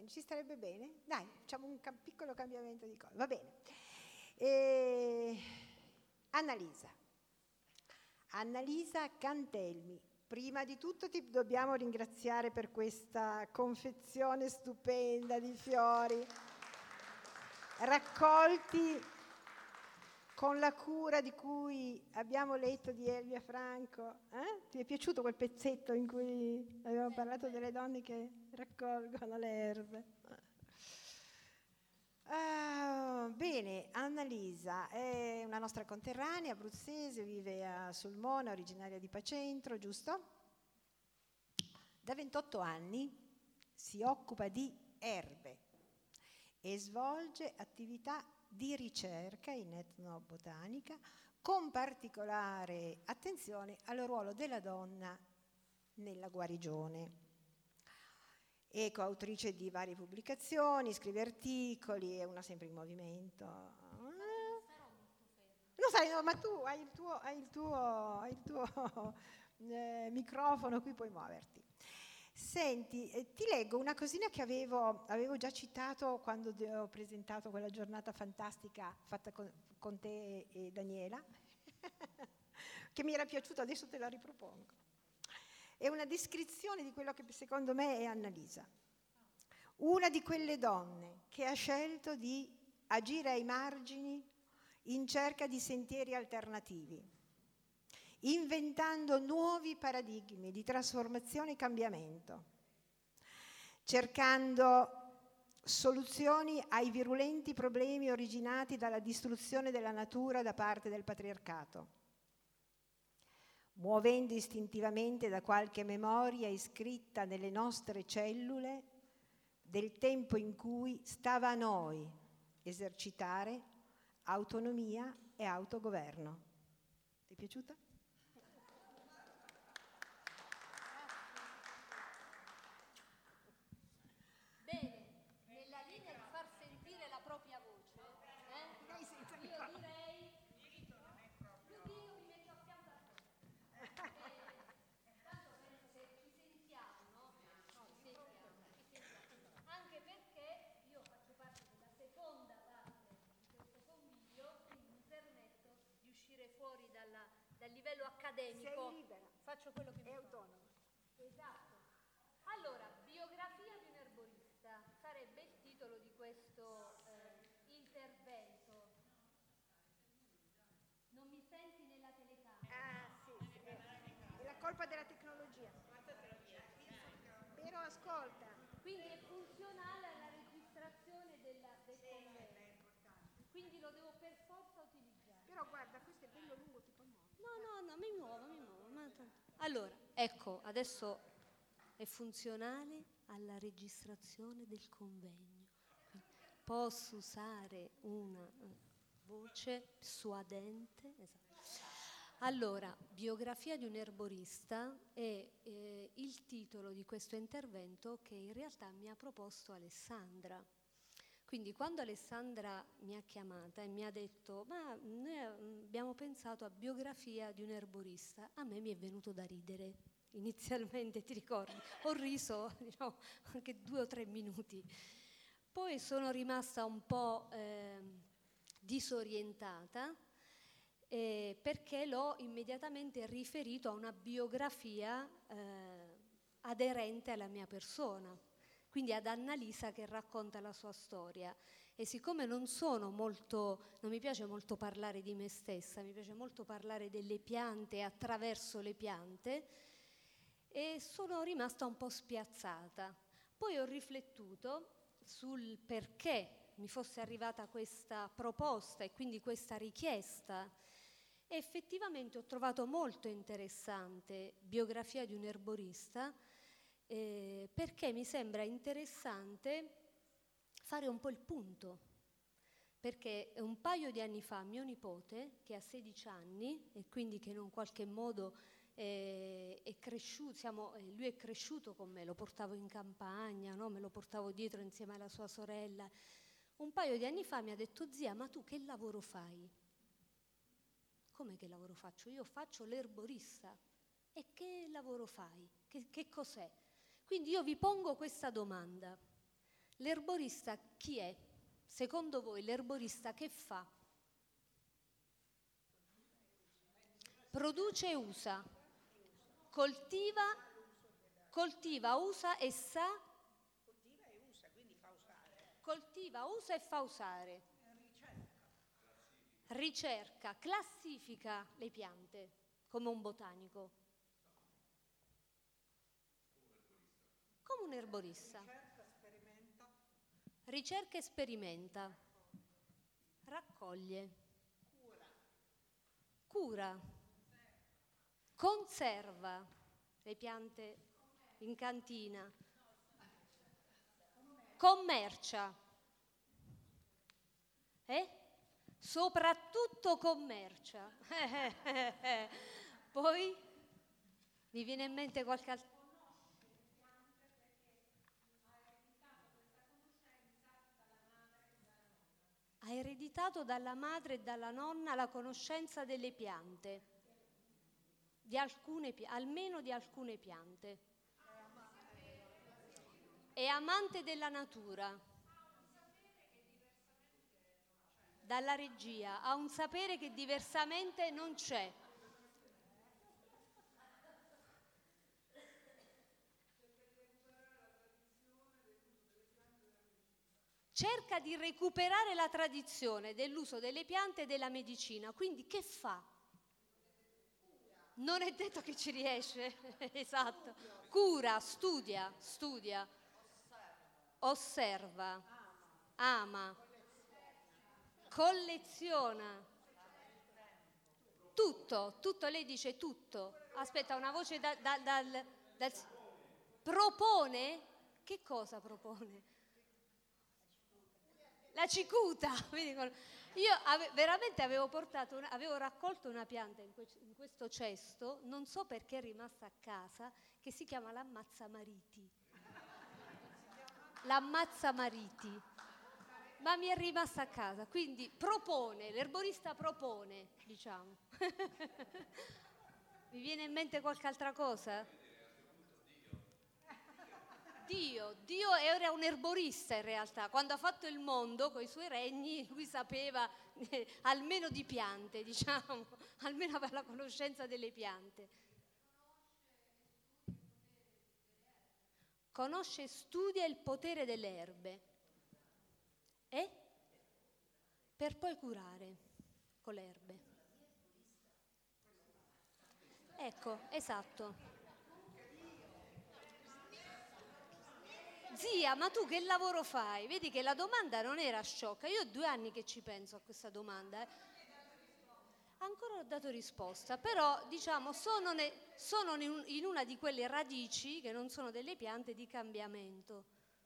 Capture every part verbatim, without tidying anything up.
ci starebbe bene? Dai, facciamo un ca- piccolo cambiamento di cose, va bene. E... Annalisa. Annalisa Cantelmi. Prima di tutto ti dobbiamo ringraziare per questa confezione stupenda di fiori raccolti con la cura di cui abbiamo letto di Elvia Franco. Eh? Ti è piaciuto quel pezzetto in cui abbiamo parlato delle donne che raccolgono le erbe? Uh, bene, Annalisa è una nostra conterranea abruzzese, vive a Sulmona, originaria di Pacentro, giusto? Da ventotto anni si occupa di erbe e svolge attività di ricerca in etnobotanica con particolare attenzione al ruolo della donna nella guarigione. È coautrice di varie pubblicazioni, scrive articoli, è una sempre in movimento. Non sai, no, ma tu hai il tuo, hai il tuo, hai il tuo eh, microfono, qui puoi muoverti. Senti, eh, ti leggo una cosina che avevo, avevo già citato quando ho presentato quella giornata fantastica fatta con, con te e, e Daniela, che mi era piaciuta, adesso te la ripropongo. È una descrizione di quello che secondo me è Annalisa. Una di quelle donne che ha scelto di agire ai margini in cerca di sentieri alternativi, inventando nuovi paradigmi di trasformazione e cambiamento, cercando soluzioni ai virulenti problemi originati dalla distruzione della natura da parte del patriarcato, muovendo istintivamente da qualche memoria iscritta nelle nostre cellule del tempo in cui stava a noi esercitare autonomia e autogoverno. Ti è piaciuta? Bene, nella linea di far sentire la propria voce, eh, io direi Luchino mi metto a fianco a te. Tanto penso che ci sentiamo, no? Ci sentiamo, ci sentiamo. Anche perché io faccio parte della seconda parte di questo convegno, quindi mi permetto di uscire fuori dalla, dal livello accademico. Sei libera. Faccio quello che mi è pare. autonoma. Esatto. Allora, biografia di un erborista sarebbe il titolo di questo eh, intervento. Non mi senti nella telecamera? Ah, sì, sì, è, è la colpa della tecnologia. Però ascolta. Quindi è funzionale alla registrazione della, del convegno. Quindi lo devo per forza utilizzare. Però guarda, questo è bello lungo, ti puoi muovere. No, no, no, mi muovo, mi muovo. Ma allora, ecco, adesso è funzionale alla registrazione del convegno. Quindi posso usare una voce suadente. Esatto. Allora, biografia di un erborista è eh, il titolo di questo intervento che in realtà mi ha proposto Alessandra. Quindi quando Alessandra mi ha chiamata e mi ha detto ma noi abbiamo pensato a biografia di un erborista, a me mi è venuto da ridere. Inizialmente, ti ricordi? Ho riso, diciamo, anche due o tre minuti. Poi sono rimasta un po' eh, disorientata eh, perché l'ho immediatamente riferito a una biografia eh, aderente alla mia persona, quindi ad Annalisa che racconta la sua storia. E siccome non sono molto, non mi piace molto parlare di me stessa, mi piace molto parlare delle piante attraverso le piante, e sono rimasta un po' spiazzata. Poi ho riflettuto sul perché mi fosse arrivata questa proposta e quindi questa richiesta, e effettivamente ho trovato molto interessante biografia di un erborista, eh, perché mi sembra interessante fare un po' il punto, perché un paio di anni fa mio nipote, che ha sedici anni e quindi che in un qualche modo eh, è cresciuto, siamo, eh, lui è cresciuto con me, lo portavo in campagna, no? Me lo portavo dietro insieme alla sua sorella, un paio di anni fa mi ha detto: zia, ma tu che lavoro fai? Come che lavoro faccio? Io faccio l'erborista. E che lavoro fai? Che, che cos'è? Quindi io vi pongo questa domanda. L'erborista chi è? Secondo voi l'erborista che fa? Produce e usa, coltiva, coltiva, usa e sa. Coltiva e usa, quindi fa usare. Coltiva, usa e fa usare. Ricerca, classifica le piante come un botanico. Come un erborista. Ricerca, sperimenta. Ricerca e sperimenta. Raccoglie. Cura. Cura. Conserva le piante in cantina. Commercia. Eh? Soprattutto commercia. Poi mi viene in mente qualche altro. Ha ereditato dalla madre e dalla nonna la conoscenza delle piante, di alcune, almeno di alcune piante. È amante della natura. Dalla regia ha un sapere che diversamente non c'è. Cerca di recuperare la tradizione dell'uso delle piante e della medicina. Quindi che fa? Non è detto che ci riesce. Esatto. Cura, studia, studia, osserva, ama, colleziona. Tutto, tutto, lei dice tutto. Aspetta, una voce da, da, dal, dal... Propone? Che cosa propone? La cicuta. Io ave, veramente avevo portato, una, avevo raccolto una pianta in, que, in questo cesto, non so perché è rimasta a casa, che si chiama l'ammazzamariti. L'ammazzamariti. Ma mi è rimasta a casa, quindi propone, l'erborista propone, diciamo. Vi viene in mente qualche altra cosa? Dio, Dio era un erborista in realtà, quando ha fatto il mondo con i suoi regni lui sapeva eh, almeno di piante, diciamo, almeno aveva la conoscenza delle piante. Conosce e studia il potere delle erbe e per poi curare con le erbe. Ecco, esatto. Zia, ma tu che lavoro fai? Vedi che la domanda non era sciocca. Io ho due anni che ci penso a questa domanda. Eh. Ancora non ho dato risposta, però diciamo sono, ne, sono in una di quelle radici che non sono delle piante di cambiamento.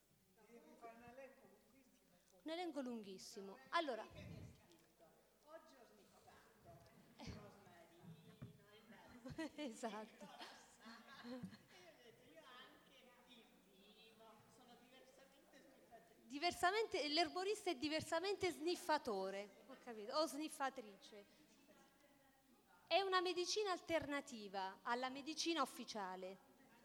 Un elenco lunghissimo. Allora. Oggi ho sniffato. Esatto. Diversamente, l'erborista è diversamente sniffatore, ho capito, o sniffatrice. È una medicina alternativa alla medicina ufficiale.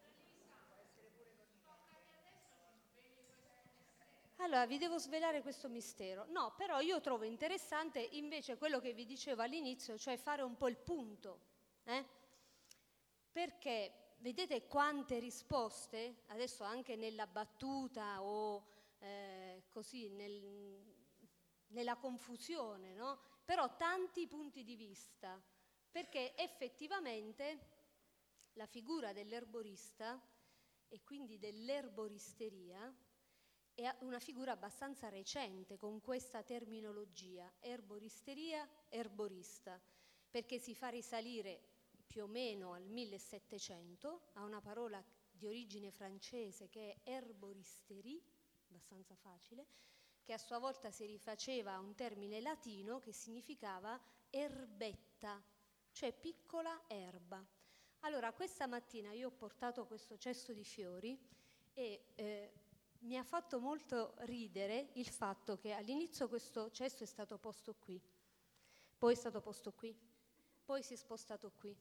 Allora, vi devo svelare questo mistero. No, però io trovo interessante invece quello che vi dicevo all'inizio, cioè fare un po' il punto. Eh? Perché vedete quante risposte, adesso anche nella battuta o eh, così nel, nella confusione, no? Però tanti punti di vista, perché effettivamente la figura dell'erborista e quindi dell'erboristeria è una figura abbastanza recente con questa terminologia, erboristeria, erborista, perché si fa risalire più o meno al millesettecento a una parola di origine francese che è erboristerie, abbastanza facile, che a sua volta si rifaceva a un termine latino che significava erbetta, cioè piccola erba. Allora, questa mattina io ho portato questo cesto di fiori e eh, mi ha fatto molto ridere il fatto che all'inizio questo cesto è stato posto qui, poi è stato posto qui, poi si è spostato qui,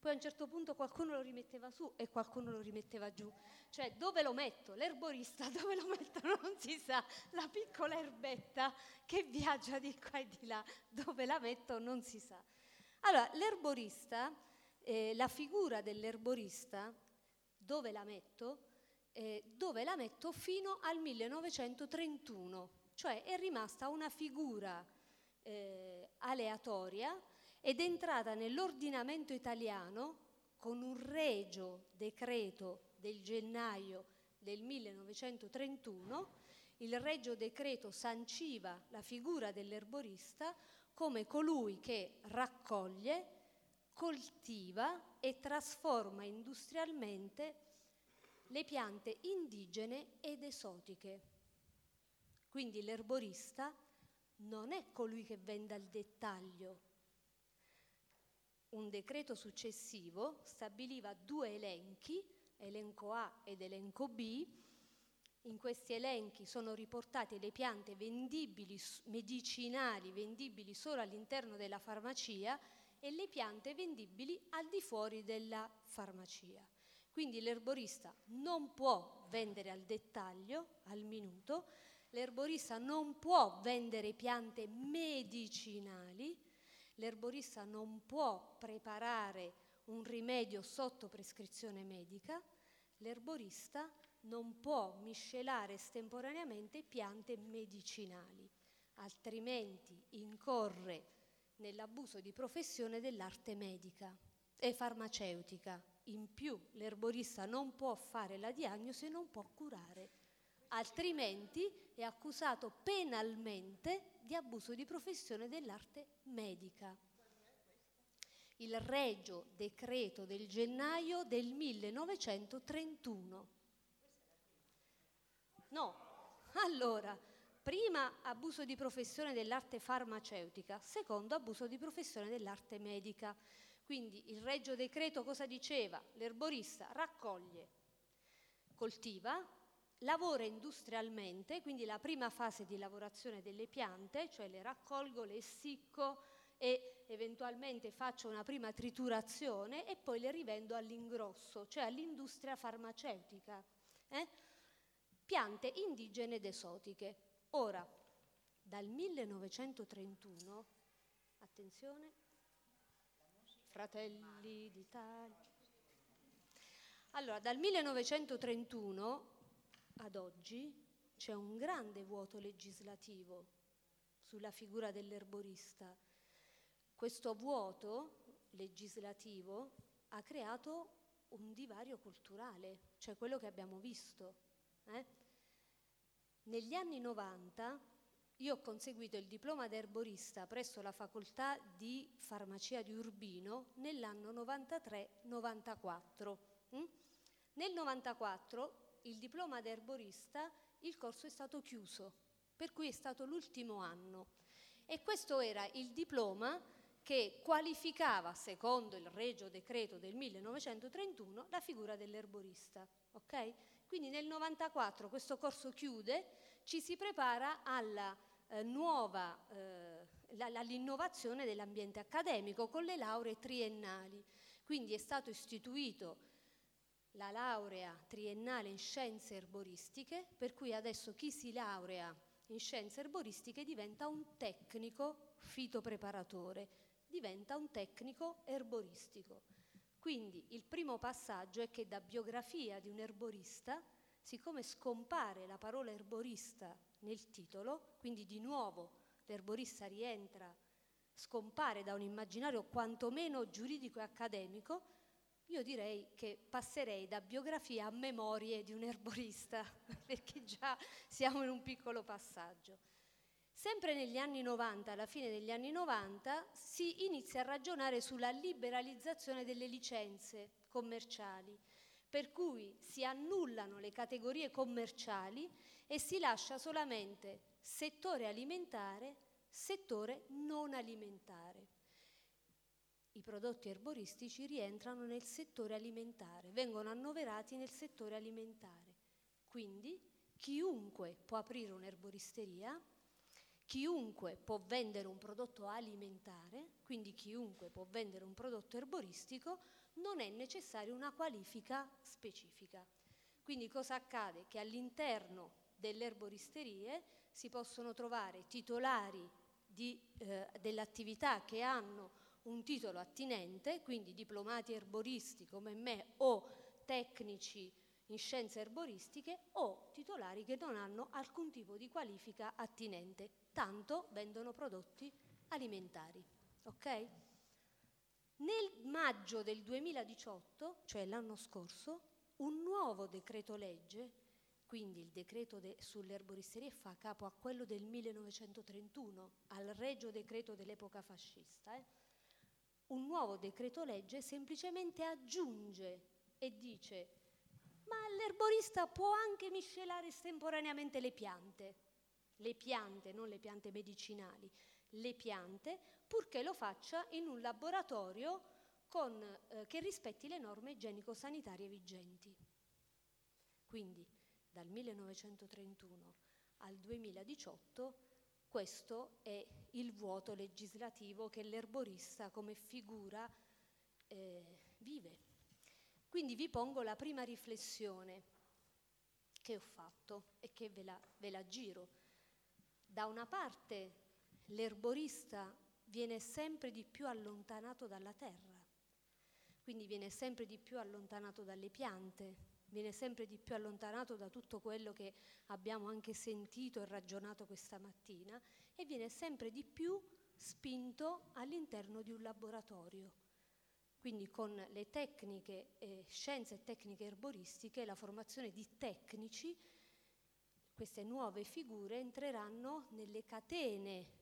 poi a un certo punto qualcuno lo rimetteva su e qualcuno lo rimetteva giù. Cioè, dove lo metto? L'erborista dove lo mettono non si sa, la piccola erbetta che viaggia di qua e di là, dove la metto non si sa. Allora, l'erborista, eh, la figura dell'erborista, dove la metto? Eh, dove la metto fino al millenovecentotrentuno, cioè è rimasta una figura eh, aleatoria ed è entrata nell'ordinamento italiano con un regio decreto del gennaio del millenovecentotrentuno. Il regio decreto sanciva la figura dell'erborista come colui che raccoglie, coltiva e trasforma industrialmente le piante indigene ed esotiche. Quindi l'erborista non è colui che vende al dettaglio. Un decreto successivo stabiliva due elenchi, elenco A ed elenco B. In questi elenchi sono riportate le piante vendibili, medicinali, vendibili solo all'interno della farmacia e le piante vendibili al di fuori della farmacia. Quindi l'erborista non può vendere al dettaglio, al minuto, l'erborista non può vendere piante medicinali, l'erborista non può preparare un rimedio sotto prescrizione medica, l'erborista non può miscelare estemporaneamente piante medicinali, altrimenti incorre nell'abuso di professione dell'arte medica e farmaceutica. In più l'erborista non può fare la diagnosi e non può curare, altrimenti è accusato penalmente di abuso di professione dell'arte medica. Il regio decreto del gennaio del millenovecentotrentuno. No, allora, prima abuso di professione dell'arte farmaceutica, secondo abuso di professione dell'arte medica. Quindi il regio decreto cosa diceva? L'erborista raccoglie, coltiva, lavora industrialmente, quindi la prima fase di lavorazione delle piante, cioè le raccolgo, le essicco e eventualmente faccio una prima triturazione e poi le rivendo all'ingrosso, cioè all'industria farmaceutica. Eh? Piante indigene ed esotiche. Ora, dal millenovecentotrentuno, attenzione, Fratelli d'Italia. Allora, dal millenovecentotrentuno ad oggi c'è un grande vuoto legislativo sulla figura dell'erborista. Questo vuoto legislativo ha creato un divario culturale, cioè quello che abbiamo visto. Eh? Negli anni novanta io ho conseguito il diploma da erborista presso la facoltà di farmacia di Urbino nell'anno novantatré novantaquattro. Mm? Nel novantaquattro il diploma da erborista, il corso è stato chiuso, per cui è stato l'ultimo anno. E questo era il diploma che qualificava, secondo il regio decreto del millenovecentotrentuno, la figura dell'erborista. Okay? Quindi nel novantaquattro questo corso chiude, ci si prepara alla eh, nuova, eh, la, all'innovazione dell'ambiente accademico con le lauree triennali. Quindi è stato istituito la laurea triennale in scienze erboristiche, per cui adesso chi si laurea in scienze erboristiche diventa un tecnico fitopreparatore, diventa un tecnico erboristico. Quindi il primo passaggio è che da biografia di un erborista, siccome scompare la parola erborista nel titolo, quindi di nuovo l'erborista rientra, scompare da un immaginario quantomeno giuridico e accademico, io direi che passerei da biografia a memorie di un erborista, perché già siamo in un piccolo passaggio. Sempre negli anni novanta, alla fine degli anni novanta, si inizia a ragionare sulla liberalizzazione delle licenze commerciali, per cui si annullano le categorie commerciali e si lascia solamente settore alimentare, settore non alimentare. I prodotti erboristici rientrano nel settore alimentare, vengono annoverati nel settore alimentare. Quindi chiunque può aprire un'erboristeria, chiunque può vendere un prodotto alimentare, quindi chiunque può vendere un prodotto erboristico, non è necessaria una qualifica specifica. Quindi cosa accade? Che all'interno delle erboristerie si possono trovare titolari di, eh, dell'attività che hanno un titolo attinente, quindi diplomati erboristi come me o tecnici in scienze erboristiche, o titolari che non hanno alcun tipo di qualifica attinente, tanto vendono prodotti alimentari. Ok? Nel maggio del duemiladiciotto, cioè l'anno scorso, un nuovo decreto legge, quindi il decreto de- sulle erboristerie fa capo a quello del millenovecentotrentuno, al regio decreto dell'epoca fascista, eh? Un nuovo decreto legge semplicemente aggiunge e dice: ma l'erborista può anche miscelare estemporaneamente le piante, le piante, non le piante medicinali, le piante, purché lo faccia in un laboratorio con, eh, che rispetti le norme igienico-sanitarie vigenti. Quindi dal millenovecentotrentuno al duemiladiciotto questo è il vuoto legislativo che l'erborista come figura eh, vive. Quindi vi pongo la prima riflessione che ho fatto e che ve la, ve la giro. Da una parte l'erborista viene sempre di più allontanato dalla terra, quindi viene sempre di più allontanato dalle piante, viene sempre di più allontanato da tutto quello che abbiamo anche sentito e ragionato questa mattina, e viene sempre di più spinto all'interno di un laboratorio. Quindi con le tecniche, eh, scienze e tecniche erboristiche, la formazione di tecnici, queste nuove figure entreranno nelle catene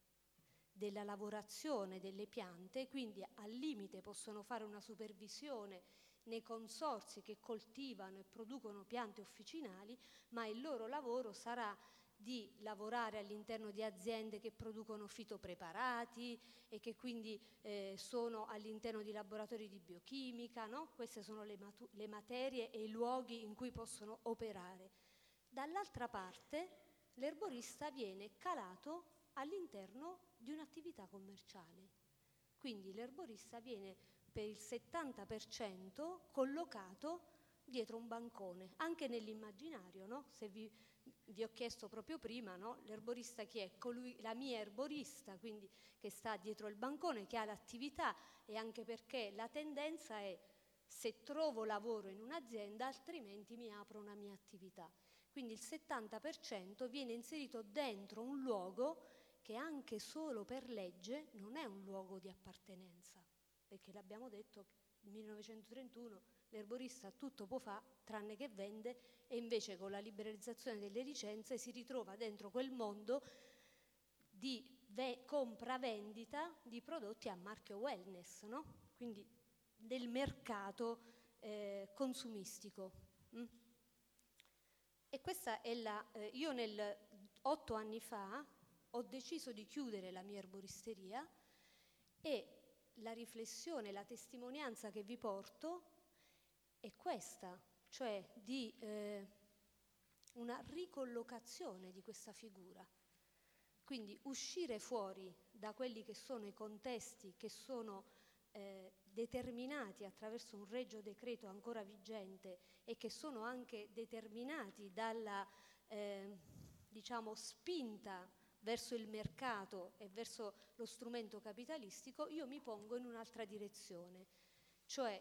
della lavorazione delle piante, quindi al limite possono fare una supervisione nei consorzi che coltivano e producono piante officinali, ma il loro lavoro sarà di lavorare all'interno di aziende che producono fitopreparati e che quindi eh, sono all'interno di laboratori di biochimica, no? Queste sono le, matu- le materie e i luoghi in cui possono operare. Dall'altra parte l'erborista viene calato all'interno di un'attività commerciale, quindi l'erborista viene per il settanta per cento collocato dietro un bancone, anche nell'immaginario, no? Se vi, vi ho chiesto proprio prima, no? L'erborista chi è? Colui, la mia erborista, quindi che sta dietro il bancone, che ha l'attività, e anche perché la tendenza è: se trovo lavoro in un'azienda, altrimenti mi apro una mia attività. Quindi il settanta per cento viene inserito dentro un luogo che anche solo per legge non è un luogo di appartenenza, perché l'abbiamo detto, nel millenovecentotrentuno l'erborista tutto può fare tranne che vende, e invece con la liberalizzazione delle licenze si ritrova dentro quel mondo di ve- compra-vendita di prodotti a marchio wellness, no? Quindi del mercato eh, consumistico. Mm? E questa è la... Eh, io nel otto anni fa ho deciso di chiudere la mia erboristeria, e la riflessione, la testimonianza che vi porto è questa, cioè di eh, una ricollocazione di questa figura. Quindi uscire fuori da quelli che sono i contesti che sono eh, determinati attraverso un regio decreto ancora vigente, e che sono anche determinati dalla eh, diciamo spinta verso il mercato e verso lo strumento capitalistico. Io mi pongo in un'altra direzione, cioè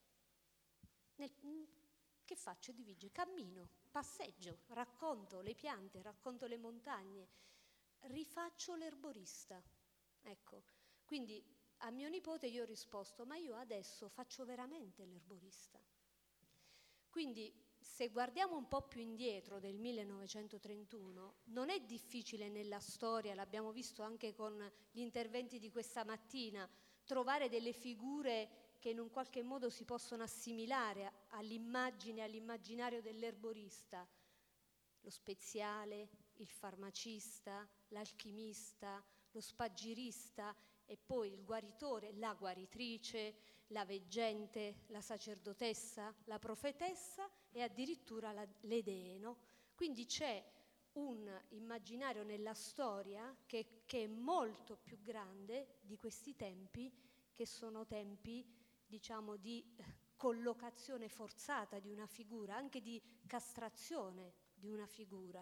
nel, che faccio di vigile? Cammino, passeggio, racconto le piante, racconto le montagne, rifaccio l'erborista. Ecco, quindi a mio nipote io ho risposto: ma io adesso faccio veramente l'erborista. Quindi se guardiamo un po' più indietro del millenovecentotrentuno, non è difficile nella storia, l'abbiamo visto anche con gli interventi di questa mattina, trovare delle figure che in un qualche modo si possono assimilare all'immagine, all'immaginario dell'erborista: lo speziale, il farmacista, l'alchimista, lo spagirista, e poi il guaritore, la guaritrice, la veggente, la sacerdotessa, la profetessa e addirittura la, le dee, no? Quindi c'è un immaginario nella storia che, che è molto più grande di questi tempi, che sono tempi diciamo, di collocazione forzata di una figura, anche di castrazione di una figura.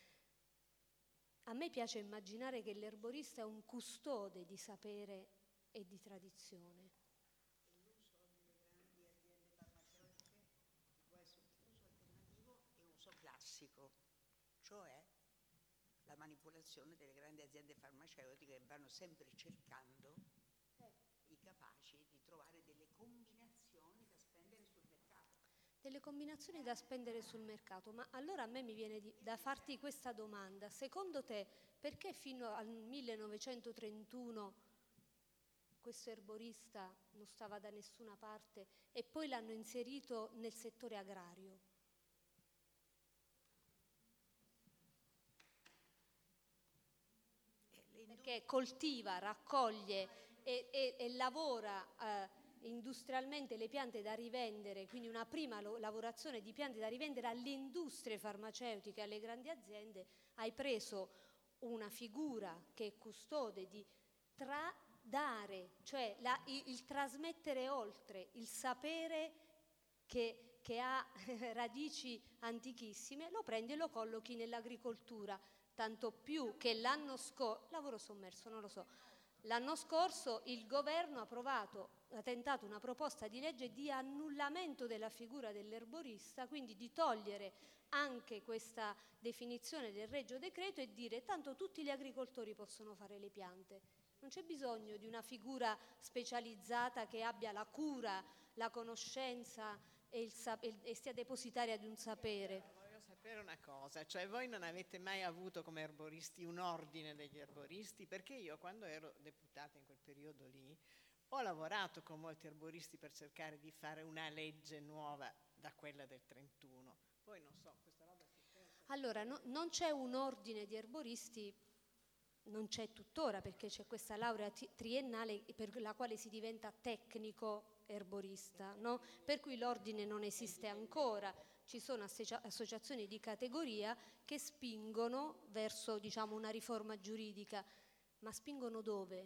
A me piace immaginare che l'erborista è un custode di sapere e di tradizione. E l'uso delle grandi aziende farmaceutiche può essere un uso alternativo e uso classico, cioè la manipolazione delle grandi aziende farmaceutiche che vanno sempre cercando i capaci di trovare delle combinazioni da spendere sul mercato. Delle combinazioni da spendere sul mercato, ma allora a me mi viene di, da farti questa domanda. Secondo te perché fino al millenovecentotrentuno questo erborista non stava da nessuna parte e poi l'hanno inserito nel settore agrario? Perché coltiva, raccoglie e, e, e lavora eh, industrialmente le piante da rivendere, quindi una prima lo- lavorazione di piante da rivendere alle industrie farmaceutiche, alle grandi aziende. Hai preso una figura che è custode di tradare, cioè la, il, il trasmettere oltre, il sapere che, che ha radici antichissime, lo prendi e lo collochi nell'agricoltura. Tanto più che l'anno scorso, lavoro sommerso, non lo so, l'anno scorso il governo ha approvato, ha tentato una proposta di legge di annullamento della figura dell'erborista, quindi di togliere anche questa definizione del Regio Decreto e dire tanto tutti gli agricoltori possono fare le piante. Non c'è bisogno di una figura specializzata che abbia la cura, la conoscenza e, il sap- e sia depositaria di un sapere. Per una cosa, cioè voi non avete mai avuto come erboristi un ordine degli erboristi? Perché io quando ero deputata in quel periodo lì ho lavorato con molti erboristi per cercare di fare una legge nuova da quella del trentuno. Poi non so, questa roba si pensa. Allora, no, non c'è un ordine di erboristi, non c'è tuttora perché c'è questa laurea ti- triennale per la quale si diventa tecnico erborista, no? Per cui l'ordine non esiste ancora. Ci sono associa- associazioni di categoria che spingono verso, diciamo, una riforma giuridica, ma spingono dove?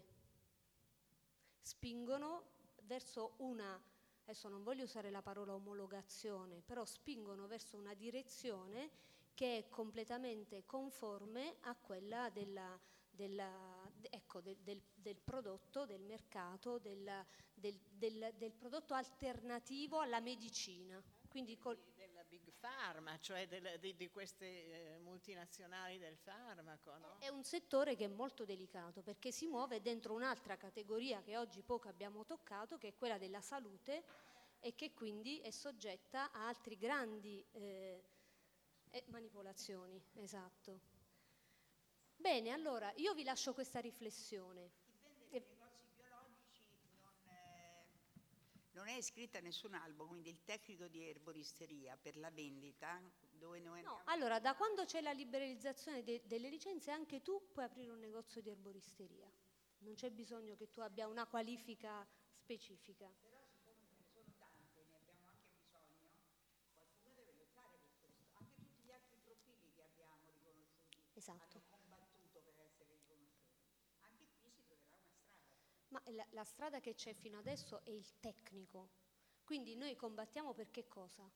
Spingono verso una, adesso non voglio usare la parola omologazione, però spingono verso una direzione che è completamente conforme a quella della, della, ecco, del, del, del prodotto, del mercato, del, del, del, del prodotto alternativo alla medicina. Quindi col, della Big Pharma, cioè delle, di, di queste eh, multinazionali del farmaco, no? È un settore che è molto delicato perché si muove dentro un'altra categoria che oggi poco abbiamo toccato, che è quella della salute e che quindi è soggetta a altri grandi eh, eh, manipolazioni. Esatto. Bene, allora io vi lascio questa riflessione. Chi vende nei negozi biologici non, eh, non è iscritto a nessun albo, quindi il tecnico di erboristeria per la vendita, dove noi No, andiamo... allora da quando c'è la liberalizzazione de- delle licenze anche tu puoi aprire un negozio di erboristeria. Non c'è bisogno che tu abbia una qualifica specifica. Però siccome ce ne sono tante, ne abbiamo anche bisogno, qualcuno deve lottare per questo. Anche tutti gli altri profili che abbiamo riconosciuti Esatto. hanno combattuto per essere riconosciuti. Anche qui si troverà una strada. Ma la, la strada che c'è fino adesso è il tecnico. Quindi noi combattiamo per che cosa?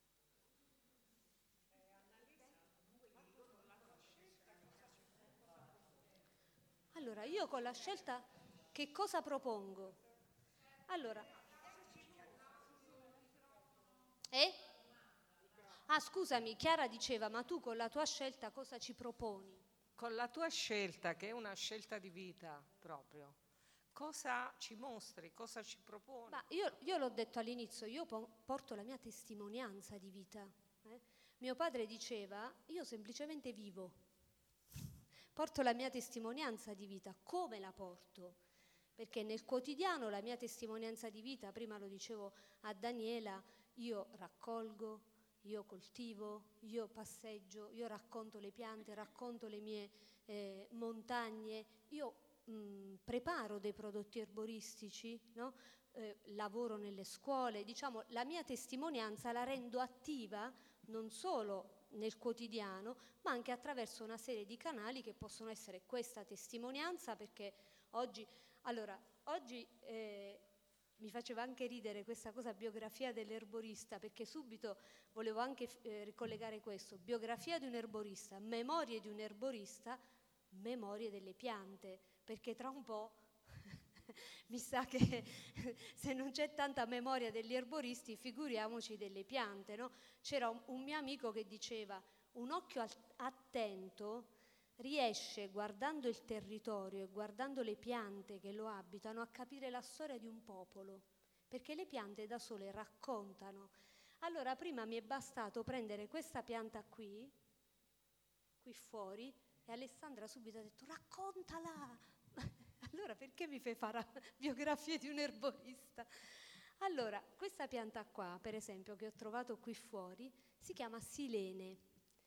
Allora, io con la scelta che cosa propongo? Allora, eh? Ah, scusami, Chiara diceva, ma tu con la tua scelta cosa ci proponi? Con la tua scelta, che è una scelta di vita proprio, cosa ci mostri, cosa ci proponi? Ma io, io l'ho detto all'inizio, io po- porto la mia testimonianza di vita. eh. Mio padre diceva, io semplicemente vivo, porto la mia testimonianza di vita. Come la porto? Perché nel quotidiano la mia testimonianza di vita, prima lo dicevo a Daniela, io raccolgo, io coltivo, io passeggio, io racconto le piante, racconto le mie eh, montagne, io mh, preparo dei prodotti erboristici, no? eh, lavoro nelle scuole, diciamo la mia testimonianza la rendo attiva non solo nel quotidiano, ma anche attraverso una serie di canali che possono essere questa testimonianza, perché oggi, allora, oggi eh, mi faceva anche ridere questa cosa, biografia dell'erborista, perché subito volevo anche eh, ricollegare questo, biografia di un erborista, memorie di un erborista, memorie delle piante, perché tra un po' mi sa che se non c'è tanta memoria degli erboristi, figuriamoci delle piante, no? C'era un, un mio amico che diceva, un occhio attento riesce, guardando il territorio e guardando le piante che lo abitano, a capire la storia di un popolo, perché le piante da sole raccontano. Allora prima mi è bastato prendere questa pianta qui, qui fuori, e Alessandra subito ha detto raccontala. Allora perché mi fai fare biografie di un erborista? Allora, questa pianta qua, per esempio, che ho trovato qui fuori, si chiama silene.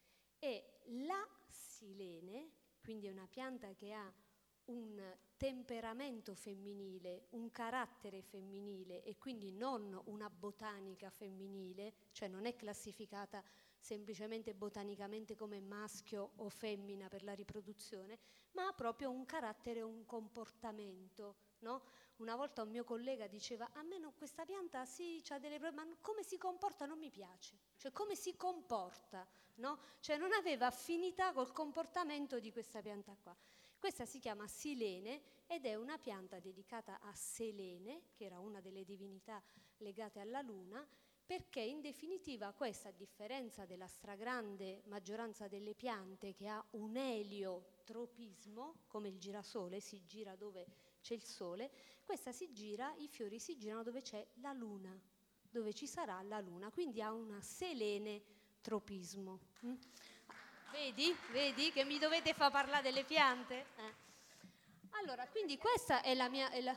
E la silene, quindi è una pianta che ha un temperamento femminile, un carattere femminile e quindi non una botanica femminile, cioè non è classificata semplicemente botanicamente come maschio o femmina per la riproduzione, ma ha proprio un carattere, un comportamento, no? Una volta un mio collega diceva, a me no, questa pianta sì, c'ha delle problemi, ma come si comporta non mi piace, cioè come si comporta, no? Cioè non aveva affinità col comportamento di questa pianta qua. Questa si chiama silene ed è una pianta dedicata a Selene, che era una delle divinità legate alla luna, perché in definitiva questa, a differenza della stragrande maggioranza delle piante che ha un eliotropismo, come il girasole, si gira dove c'è il sole, questa si gira, i fiori si girano dove c'è la luna, dove ci sarà la luna, quindi ha una selene tropismo. Mm? Vedi? Vedi che mi dovete far parlare delle piante? Eh. Allora, quindi questa è la mia... È la...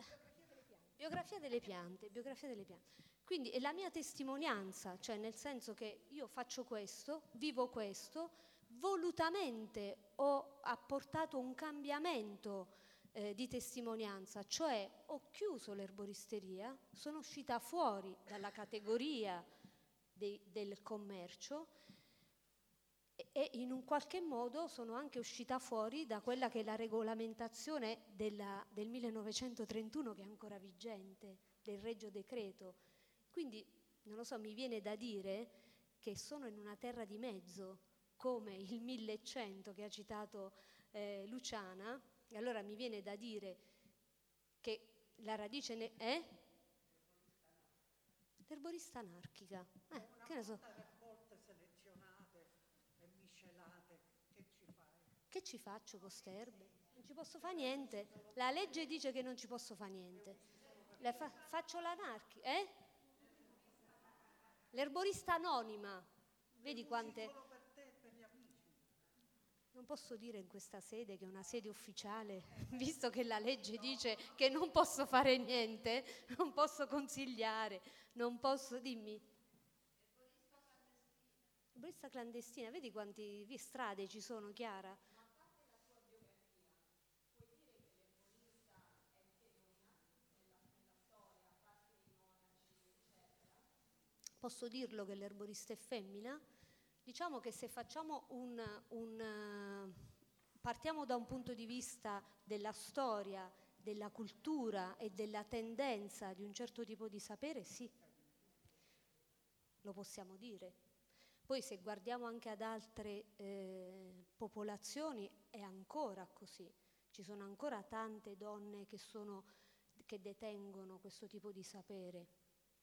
biografia delle piante, biografia delle piante. Quindi è la mia testimonianza, cioè nel senso che io faccio questo, vivo questo, volutamente ho apportato un cambiamento eh, di testimonianza, cioè ho chiuso l'erboristeria, sono uscita fuori dalla categoria dei, del commercio e, e in un qualche modo sono anche uscita fuori da quella che è la regolamentazione della, del millenovecentotrentuno, che è ancora vigente, del Regio Decreto. Quindi, non lo so, mi viene da dire che sono in una terra di mezzo, come il millecento che ha citato eh, Luciana, e allora mi viene da dire che la radice ne- è l'erborista anarchica. Eh, che ne so. Raccolte selezionate e miscelate, che ci fai? Che ci faccio con queste erbe? Non ci posso fare niente. La legge dice che non ci posso fare niente. La fa- faccio l'anarchica, eh? L'erborista anonima, vedi quante... Solo per te e per gli amici. Non posso dire in questa sede, che è una sede ufficiale, visto che la legge dice che non posso fare niente, non posso consigliare, non posso... Dimmi. L'erborista clandestina, vedi quante strade ci sono, Chiara? Posso dirlo che l'erborista è femmina? Diciamo che se facciamo un, un partiamo da un punto di vista della storia, della cultura e della tendenza di un certo tipo di sapere, sì, lo possiamo dire. Poi se guardiamo anche ad altre eh, popolazioni è ancora così, ci sono ancora tante donne che, sono, che detengono questo tipo di sapere.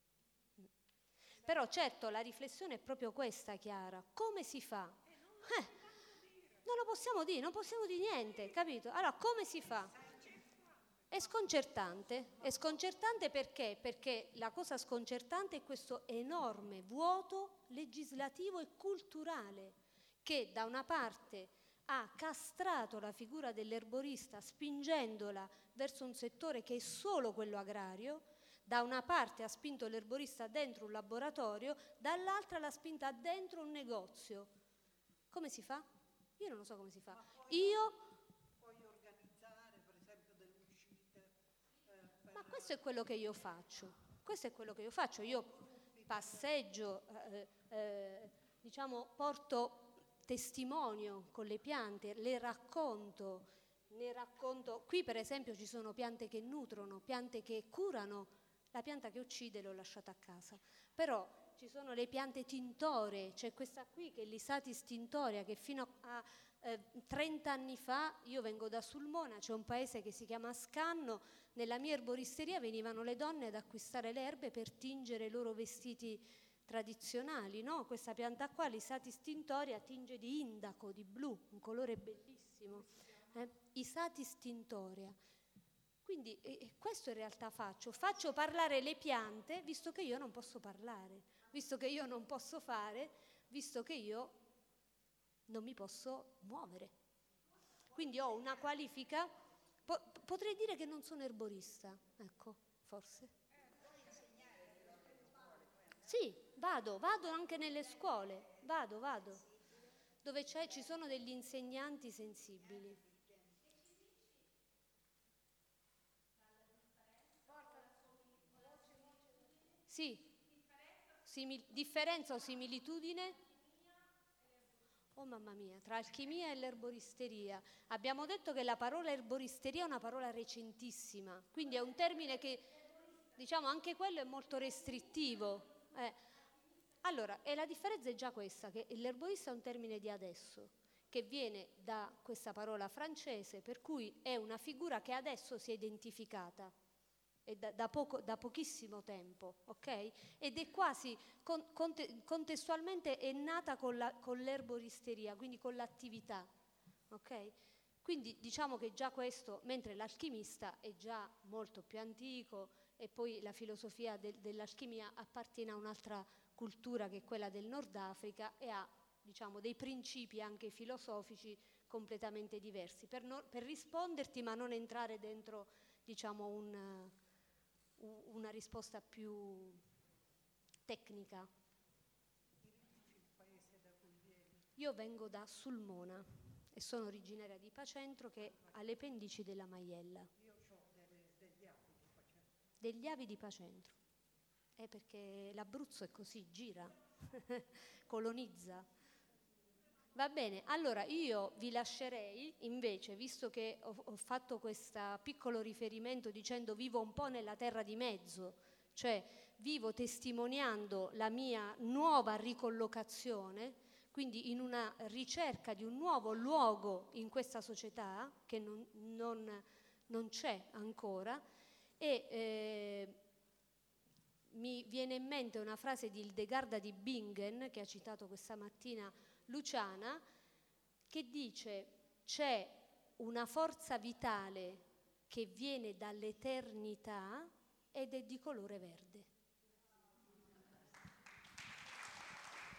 Però certo la riflessione è proprio questa, Chiara. Come si fa? Eh, non lo possiamo dire, non possiamo dire niente, capito? Allora, come si fa? È sconcertante. È sconcertante perché? Perché la cosa sconcertante è questo enorme vuoto legislativo e culturale che da una parte ha castrato la figura dell'erborista spingendola verso un settore che è solo quello agrario. Da una parte ha spinto l'erborista dentro un laboratorio, dall'altra l'ha spinta dentro un negozio. Come si fa? Io non lo so come si fa. Io... Puoi organizzare, per esempio, delle uscite. Eh, per... Ma questo è quello che io faccio. Questo è quello che io faccio. Io passeggio, eh, eh, diciamo, porto testimonio con le piante, le racconto, ne racconto. Qui, per esempio, ci sono piante che nutrono, piante che curano La pianta che uccide l'ho lasciata a casa. Però ci sono le piante tintoree, c'è questa qui che è l'Isatis tintorea, che fino a eh, trenta anni fa, io vengo da Sulmona, c'è un paese che si chiama Scanno, nella mia erboristeria venivano le donne ad acquistare le erbe per tingere i loro vestiti tradizionali, no? Questa pianta qua, l'Isatis tintorea, tinge di indaco, di blu, un colore bellissimo. Eh? Isatis tintorea. Quindi eh, questo in realtà faccio, faccio parlare le piante, visto che io non posso parlare, visto che io non posso fare, visto che io non mi posso muovere. Quindi ho una qualifica, po- potrei dire che non sono erborista, ecco, forse. Sì, vado, vado anche nelle scuole, vado, vado, dove c'è, ci sono degli insegnanti sensibili. Sì, Simil- differenza o similitudine? Oh mamma mia, tra alchimia e l'erboristeria. Abbiamo detto che la parola erboristeria è una parola recentissima, quindi è un termine che, diciamo, anche quello è molto restrittivo. Eh. Allora, e la differenza è già questa, che l'erborista è un termine di adesso, che viene da questa parola francese, per cui è una figura che adesso si è identificata. E da, da, poco, da pochissimo tempo, ok? Ed è quasi con, conte, contestualmente è nata con, la, con l'erboristeria, quindi con l'attività, ok? Quindi diciamo che già questo, mentre l'alchimista è già molto più antico e poi la filosofia del, dell'alchimia appartiene a un'altra cultura che è quella del Nord Africa e ha, diciamo, dei principi anche filosofici completamente diversi. Per, no, per risponderti, ma non entrare dentro, diciamo, un... una risposta più tecnica. Io vengo da Sulmona e sono originaria di Pacentro, che è alle pendici della Maiella. Io ho degli avi di Pacentro. Degli avi di Pacentro. È perché l'Abruzzo è così, gira, colonizza. Va bene, allora io vi lascerei invece, visto che ho, ho fatto questo piccolo riferimento dicendo vivo un po' nella terra di mezzo, cioè vivo testimoniando la mia nuova ricollocazione, quindi in una ricerca di un nuovo luogo in questa società che non, non, non c'è ancora, e eh, mi viene in mente una frase di Hildegarda di Bingen, che ha citato questa mattina Luciana, che dice: c'è una forza vitale che viene dall'eternità ed è di colore verde.